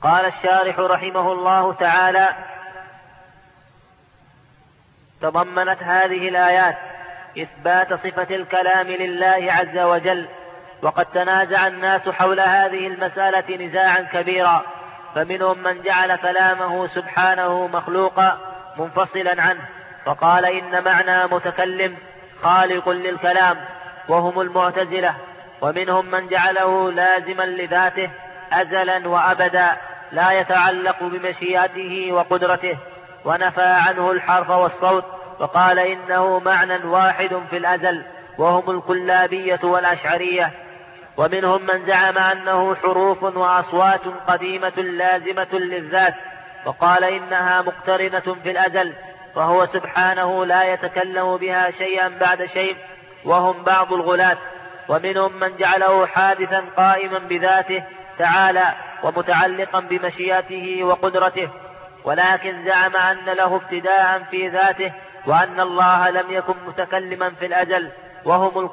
قال الشارح رحمه الله تعالى: تضمنت هذه الآيات إثبات صفة الكلام لله عز وجل، وقد تنازع الناس حول هذه المسألة نزاعا كبيرا، فمنهم من جعل كلامه سبحانه مخلوقا منفصلا عنه، فقال إن معنى متكلم خالق للكلام، وهم المعتزلة. ومنهم من جعله لازما لذاته أزلا وأبدا لا يتعلق بمشيئته وقدرته، ونفى عنه الحرف والصوت، وقال إنه معنى واحد في الأزل، وهم الكلابية والأشعرية. ومنهم من زعم أنه حروف وأصوات قديمة لازمة للذات، وقال إنها مقترنة في الأزل، فهو سبحانه لا يتكلم بها شيئا بعد شيء، وهم بعض الغلاة. ومنهم من جعله حادثا قائما بذاته تعالى ومتعلقا بمشيئته وقدرته، ولكن زعم أن له ابتداء في ذاته، وأن الله لم يكن متكلما في الأزل، وهم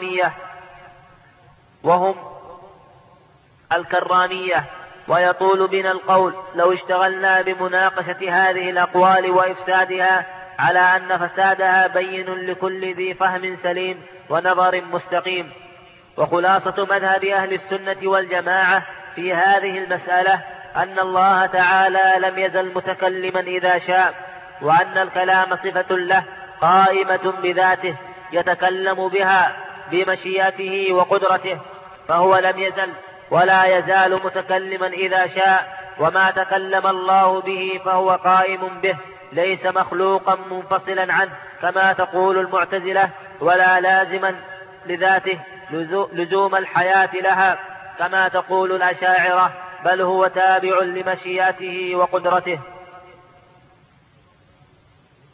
الكرامية. ويطول بنا القول لو اشتغلنا بمناقشة هذه الأقوال وإفسادها، على أن فسادها بين لكل ذي فهم سليم ونظر مستقيم. وخلاصة مذهب أهل السنة والجماعة في هذه المسألة أن الله تعالى لم يزل متكلما إذا شاء، وأن الكلام صفة له قائمة بذاته يتكلم بها بمشيئته وقدرته، فهو لم يزل ولا يزال متكلما إذا شاء، وما تكلم الله به فهو قائم به، ليس مخلوقا منفصلا عنه كما تقول المعتزلة، ولا لازما لذاته لزوم الحياة لها كما تقول الأشاعرة، بل هو تابع لمشيئته وقدرته.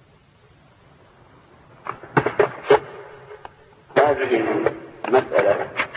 هذه المسألة